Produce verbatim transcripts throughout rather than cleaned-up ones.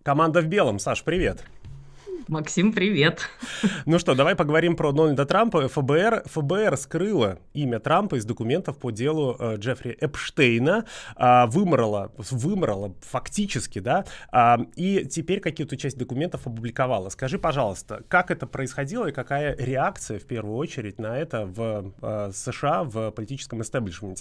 Команда в белом. Саш, привет. Максим, привет. Ну что, давай поговорим про Дональда Трампа. ФБР, ФБР скрыла имя Трампа из документов по делу э, Джеффри Эпштейна, э, вымрала, вымрала фактически, да, э, и теперь какие-то часть документов опубликовала. Скажи, пожалуйста, как это происходило и какая реакция, в первую очередь, на это в э, США, в политическом истеблишменте?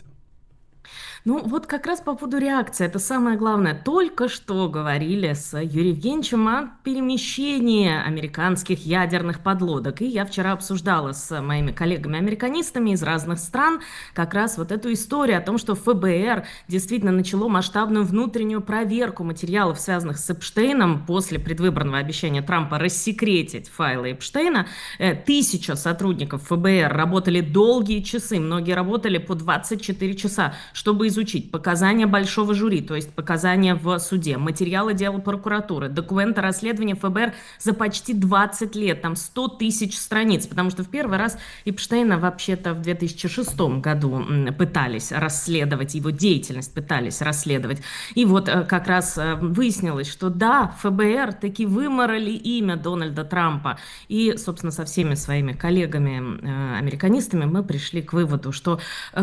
Ну, вот как раз по поводу реакции, это самое главное. Только что говорили с Юрием Евгеньевичем о перемещении американских ядерных подлодок. И я вчера обсуждала с моими коллегами-американистами из разных стран как раз вот эту историю о том, что ФБР действительно начало масштабную внутреннюю проверку материалов, связанных с Эпштейном, после предвыборного обещания Трампа рассекретить файлы Эпштейна. Э, Тысяча сотрудников ФБР работали долгие часы, многие работали по двадцать четыре часа, чтобы изучить показания большого жюри, то есть показания в суде, материалы дела прокуратуры, документы расследования ФБР за почти двадцать лет, там сто тысяч страниц, потому что в первый раз Эпштейна вообще-то в две тысячи шестом году пытались расследовать, его деятельность пытались расследовать. И вот как раз выяснилось, что да, ФБР таки выморали имя Дональда Трампа. И, собственно, со всеми своими коллегами-американистами мы пришли к выводу, что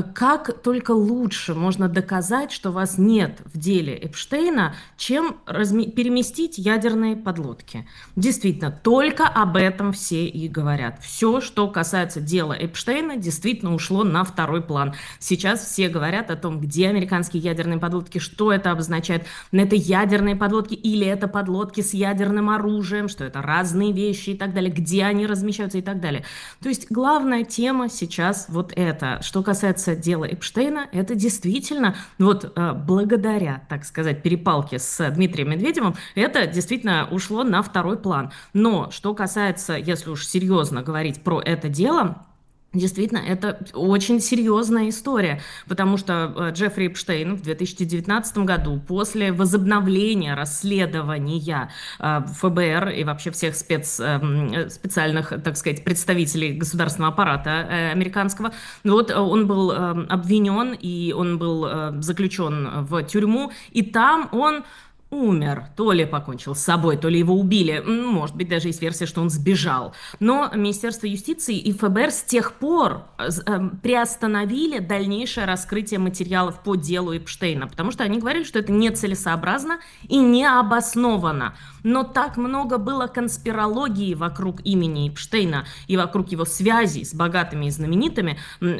как только лучше можно доказать, что вас нет в деле Эпштейна, чем разми- переместить ядерные подлодки. Действительно, только об этом все и говорят. Все, что касается дела Эпштейна, действительно ушло на второй план. Сейчас все говорят о том, где американские ядерные подлодки, что это обозначает. Это ядерные подлодки или это подлодки с ядерным оружием, что это разные вещи и так далее, где они размещаются и так далее. То есть главная тема сейчас вот это. Что касается дела Эпштейна, это действительно, вот э, благодаря, так сказать, перепалке с Дмитрием Медведевым, это действительно ушло на второй план. Но что касается, если уж серьезно говорить про это дело, действительно, это очень серьезная история, потому что э, Джеффри Эпштейн в две тысячи девятнадцатом году, после возобновления расследования э, ФБР и вообще всех спец, э, специальных, так сказать, представителей государственного аппарата э, американского, вот э, он был э, обвинен и он был э, заключен в тюрьму, и там он умер, то ли покончил с собой, то ли его убили. Может быть, даже есть версия, что он сбежал. Но Министерство юстиции и ФБР с тех пор э, приостановили дальнейшее раскрытие материалов по делу Эпштейна, потому что они говорили, что это нецелесообразно и необоснованно. Но так много было конспирологии вокруг имени Эпштейна и вокруг его связей с богатыми и знаменитыми,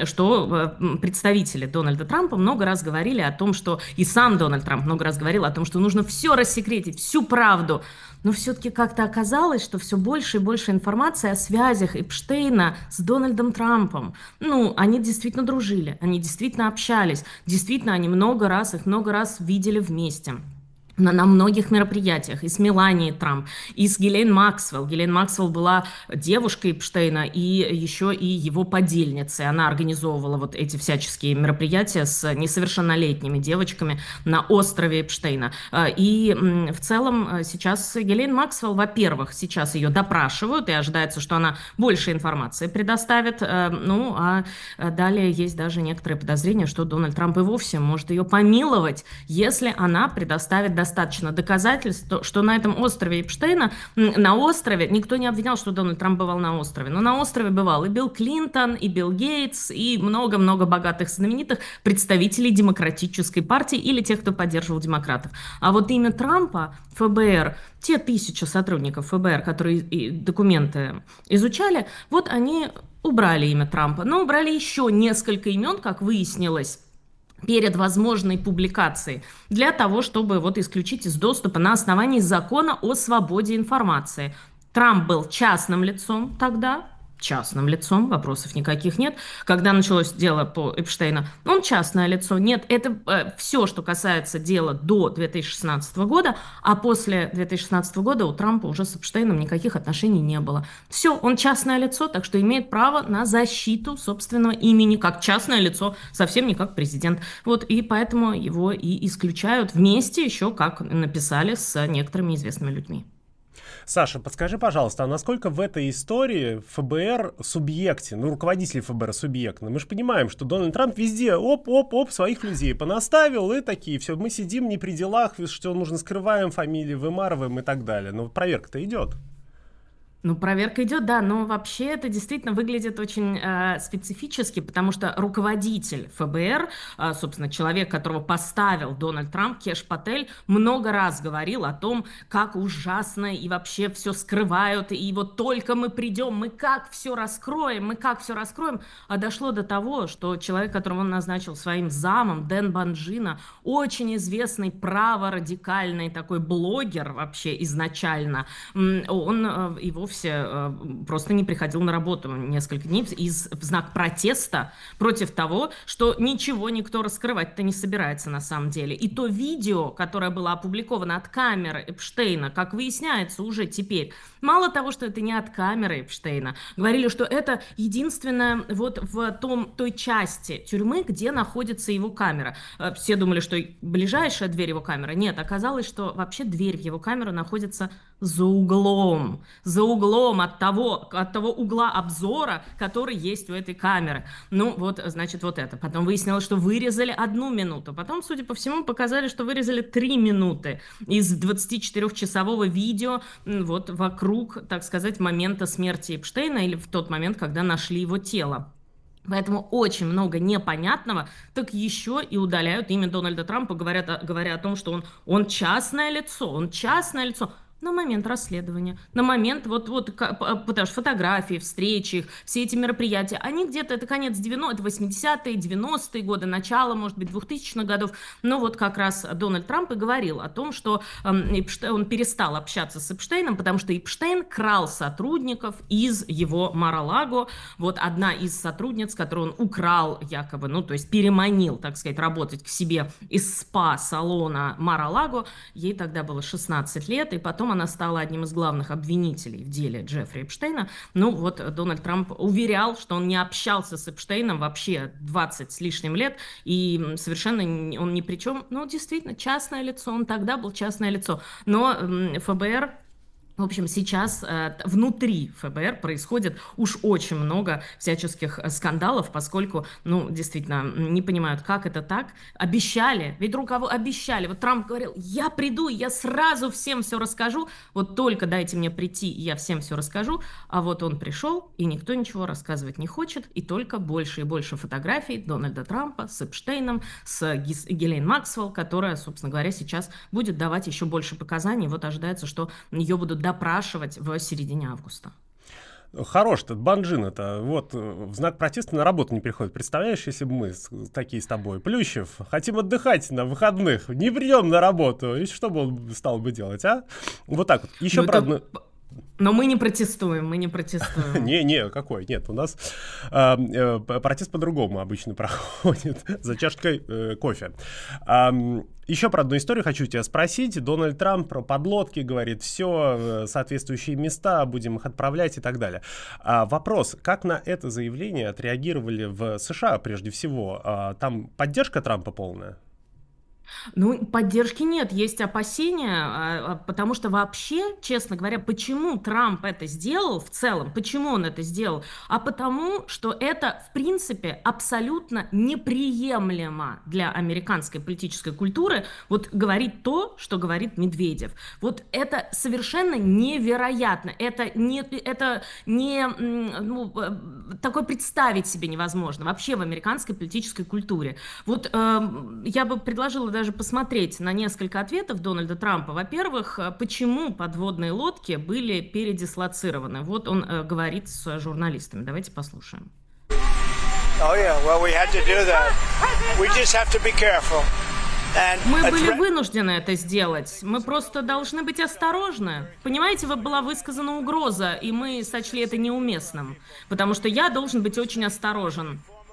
что представители Дональда Трампа много раз говорили о том, что и сам Дональд Трамп много раз говорил о том, что нужно все рассекретить, всю правду. Но все-таки как-то оказалось, что все больше и больше информации о связях Эпштейна с Дональдом Трампом. Ну, они действительно дружили, они действительно общались, действительно они много раз, их много раз видели вместе. На, на многих мероприятиях, и с Меланией Трамп, и с Гhislaine Максвелл. Гhislaine Максвелл была девушкой Эпштейна и еще и его подельницей. Она организовывала вот эти всяческие мероприятия с несовершеннолетними девочками на острове Эпштейна. И в целом сейчас Гhislaine Максвелл, во-первых, сейчас ее допрашивают, и ожидается, что она больше информации предоставит. Ну, а далее есть даже некоторые подозрения, что Дональд Трамп и вовсе может ее помиловать, если она предоставит достаточно доказательств, что на этом острове Эпштейна, на острове, никто не обвинял, что Дональд Трамп бывал на острове, но на острове бывал и Билл Клинтон, и Билл Гейтс, и много-много богатых знаменитых представителей демократической партии или тех, кто поддерживал демократов. А вот имя Трампа, ФБР, те тысячи сотрудников ФБР, которые документы изучали, вот они убрали имя Трампа, но убрали еще несколько имен, как выяснилось, перед возможной публикацией, для того, чтобы вот исключить из доступа на основании закона о свободе информации. Трамп был частным лицом тогда, частным лицом, вопросов никаких нет. Когда началось дело по Эпштейну, он частное лицо. Нет, это э, все, что касается дела до две тысячи шестнадцатого года, а после две тысячи шестнадцатого года у Трампа уже с Эпштейном никаких отношений не было. Все, он частное лицо, так что имеет право на защиту собственного имени, как частное лицо, совсем не как президент. Вот, и поэтому его и исключают вместе еще, как написали, с некоторыми известными людьми. Саша, подскажи, пожалуйста, а насколько в этой истории ФБР субъектен, ну, руководители ФБР субъектны? Мы же понимаем, что Дональд Трамп везде оп-оп-оп своих людей понаставил и такие, все, мы сидим не при делах, что нужно скрываем фамилии, вымарываем и так далее. Но проверка-то идет. Ну, проверка идет, да, но вообще это действительно выглядит очень э, специфически, потому что руководитель ФБР, э, собственно, человек, которого поставил Дональд Трамп, Кеш Патель, много раз говорил о том, как ужасно и вообще все скрывают, и вот только мы придем, мы как все раскроем, мы как все раскроем, а дошло до того, что человек, которого он назначил своим замом, Дэн Банджино, очень известный праворадикальный такой блогер вообще изначально, он э, его вовсе просто не приходил на работу несколько дней из, в знак протеста против того, что ничего никто раскрывать-то не собирается на самом деле. И то видео, которое было опубликовано от камеры Эпштейна, как выясняется уже теперь, мало того, что это не от камеры Эпштейна, говорили, что это единственное вот в том, той части тюрьмы, где находится его камера. Все думали, что ближайшая дверь его камеры. Нет, оказалось, что вообще дверь в его камеру находится за углом, за углом от того, от того угла обзора, который есть у этой камеры. Ну, вот, значит, вот это. Потом выяснилось, что вырезали одну минуту. Потом, судя по всему, показали, что вырезали три минуты из двадцатичетырёхчасового видео вот вокруг, так сказать, момента смерти Эпштейна или в тот момент, когда нашли его тело. Поэтому очень много непонятного, так еще и удаляют имя Дональда Трампа, говорят, говоря о том, что он, он частное лицо, он частное лицо. На момент расследования, на момент вот, вот потому что фотографии, встречи, все эти мероприятия, они где-то, это конец девяностых, это восьмидесятые, девяностые годы, начало, может быть, двухтысячных годов, но вот как раз Дональд Трамп и говорил о том, что э, он перестал общаться с Эпштейном, потому что Эпштейн крал сотрудников из его Мар-а-Лаго, вот одна из сотрудниц, которую он украл якобы, ну, то есть переманил, так сказать, работать к себе из спа-салона Мар-а-Лаго, ей тогда было шестнадцать лет, и потом она стала одним из главных обвинителей в деле Джеффри Эпштейна. Ну вот Дональд Трамп уверял, что он не общался с Эпштейном вообще двадцать с лишним лет, и совершенно он ни при чем. Ну, действительно, частное лицо, он тогда был частное лицо. Но ФБР... В общем, сейчас э, внутри ФБР происходит уж очень много всяческих скандалов, поскольку, ну, действительно, не понимают, как это так. Обещали, ведь руководство обещали. Вот Трамп говорил, я приду, я сразу всем все расскажу, вот только дайте мне прийти, и я всем все расскажу. А вот он пришел, и никто ничего рассказывать не хочет, и только больше и больше фотографий Дональда Трампа с Эпштейном, с Гис- Гhislaine Максвелл, которая, собственно говоря, сейчас будет давать еще больше показаний. Вот ожидается, что ее будут допрашивать в середине августа. Хорош этот Банджино-то, вот, в знак протеста на работу не приходит. Представляешь, если бы мы с, такие с тобой, Плющев, хотим отдыхать на выходных, не придем на работу, и что бы он стал бы делать, а? Вот так вот. Еще, ну, правда... Это... Но мы не протестуем, мы не протестуем. Не-не, какой? Нет, у нас э, э, протест по-другому обычно проходит, за чашкой э, кофе. Э, еще про одну историю хочу тебя спросить. Дональд Трамп про подлодки говорит, все, соответствующие места, будем их отправлять и так далее. А вопрос, как на это заявление отреагировали в США прежде всего? А, там поддержка Трампа полная? Ну, поддержки нет, есть опасения, потому что вообще, честно говоря, почему Трамп это сделал в целом, почему он это сделал? А потому, что это, в принципе, абсолютно неприемлемо для американской политической культуры вот говорить то, что говорит Медведев. Вот это совершенно невероятно, это не, это не ну, такое представить себе невозможно вообще в американской политической культуре. Вот э, я бы предложила даже посмотреть на несколько ответов Дональда Трампа. Во-первых, почему подводные лодки были передислоцированы. Вот он э, говорит с журналистами. Давайте послушаем. Мы были вынуждены это сделать. Мы просто должны быть осторожны. Понимаете, была высказана угроза, и мы сочли это неуместным. Потому что я должен быть очень осторожен.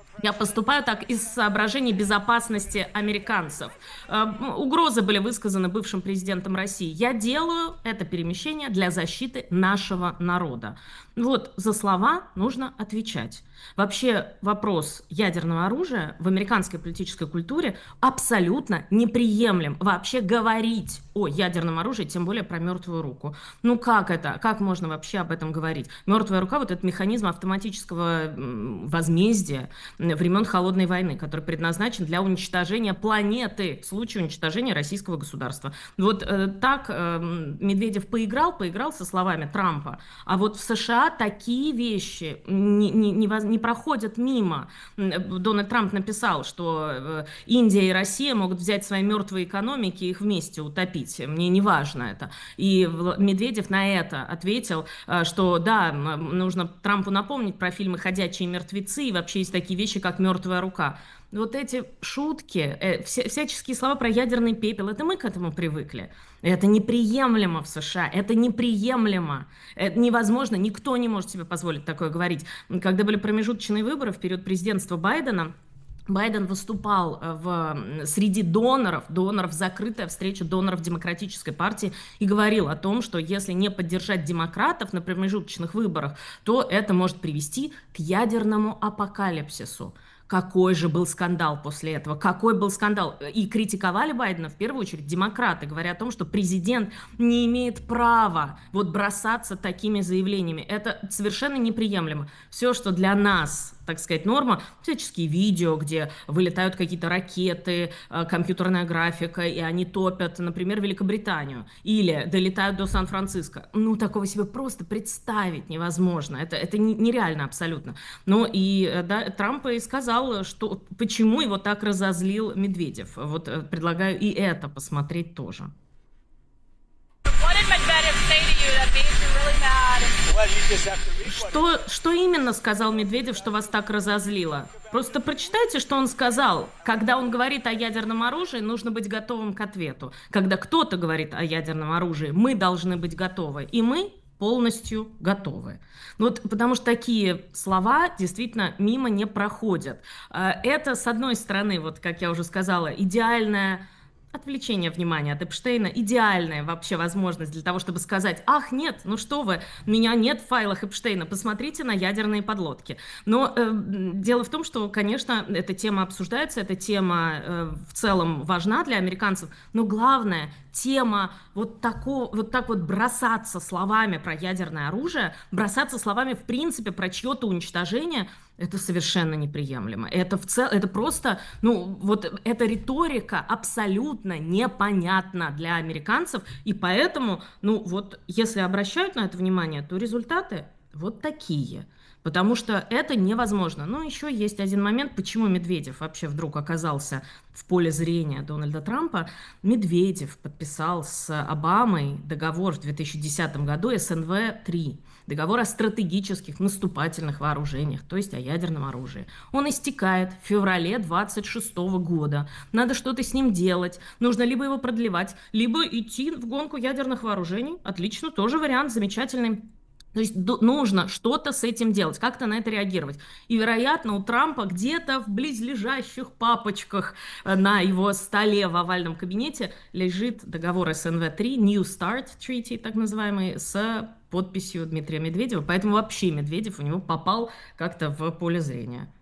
Я поступаю так из соображений безопасности американцев. Э, Угрозы были высказаны бывшим президентом России. Я делаю это перемещение для защиты нашего народа. Вот за слова нужно отвечать. Вообще вопрос ядерного оружия в американской политической культуре абсолютно неприемлем. Вообще говорить о ядерном оружии, тем более про мертвую руку. Ну как это? Как можно вообще об этом говорить? Мертвая рука — вот этот механизм автоматического возмездия времен Холодной войны, который предназначен для уничтожения планеты в случае уничтожения российского государства. Вот э, так э, Медведев поиграл, поиграл со словами Трампа, а вот в США такие вещи не, не, не, воз, не проходят мимо. Дональд Трамп написал, что э, Индия и Россия могут взять свои мертвые экономики и их вместе утопить. Мне не важно это. И Медведев на это ответил, э, что да, нужно Трампу напомнить про фильмы «Ходячие мертвецы», и вообще есть такие вещи, как «Мертвая рука». Вот эти шутки, э, вся, всяческие слова про ядерный пепел, это мы к этому привыкли. Это неприемлемо в США, это неприемлемо. Это невозможно, никто не может себе позволить такое говорить. Когда были промежуточные выборы в период президентства Байдена, Байден выступал в, среди доноров, доноров, закрытая встреча доноров Демократической партии, и говорил о том, что если не поддержать демократов на промежуточных выборах, то это может привести к ядерному апокалипсису. Какой же был скандал после этого? Какой был скандал? И критиковали Байдена в первую очередь демократы, говоря о том, что президент не имеет права вот бросаться такими заявлениями. Это совершенно неприемлемо. Все, что для нас, так сказать, норма, всяческие видео, где вылетают какие-то ракеты, компьютерная графика, и они топят, например, Великобританию, или долетают до Сан-Франциско. Ну, такого себе просто представить невозможно. Это, это нереально абсолютно. Ну, и да, Трамп и сказал, что, почему его так разозлил Медведев. Вот предлагаю и это посмотреть тоже. Что, что именно сказал Медведев, что вас так разозлило? Просто прочитайте, что он сказал. Когда он говорит о ядерном оружии, нужно быть готовым к ответу. Когда кто-то говорит о ядерном оружии, мы должны быть готовы. И мы полностью готовы. Вот, потому что такие слова действительно мимо не проходят. Это, с одной стороны, вот как я уже сказала, идеальная отвлечение внимания от Эпштейна, идеальная вообще возможность для того, чтобы сказать: ах, нет, ну что вы, меня нет в файлах Эпштейна, посмотрите на ядерные подлодки. Но э, дело в том, что, конечно, эта тема обсуждается, эта тема э, в целом важна для американцев, но главное, тема вот, тако, вот так вот бросаться словами про ядерное оружие, бросаться словами в принципе про чье-то уничтожение, это совершенно неприемлемо. Это, в цел... это просто, ну, вот эта риторика абсолютно непонятна для американцев, и поэтому, ну, вот, если обращают на это внимание, то результаты вот такие. Потому что это невозможно. Но еще есть один момент, почему Медведев вообще вдруг оказался в поле зрения Дональда Трампа. Медведев подписал с Обамой договор в две тысячи десятом году эс эн вэ три. Договор о стратегических наступательных вооружениях, то есть о ядерном оружии. Он истекает в феврале двадцать шестого года. Надо что-то с ним делать. Нужно либо его продлевать, либо идти в гонку ядерных вооружений. Отлично, тоже вариант замечательный. То есть нужно что-то с этим делать, как-то на это реагировать. И, вероятно, у Трампа где-то в близлежащих папочках на его столе в овальном кабинете лежит договор эс эн вэ три, New Start Treaty, так называемый, с подписью Дмитрия Медведева. Поэтому вообще Медведев у него попал как-то в поле зрения.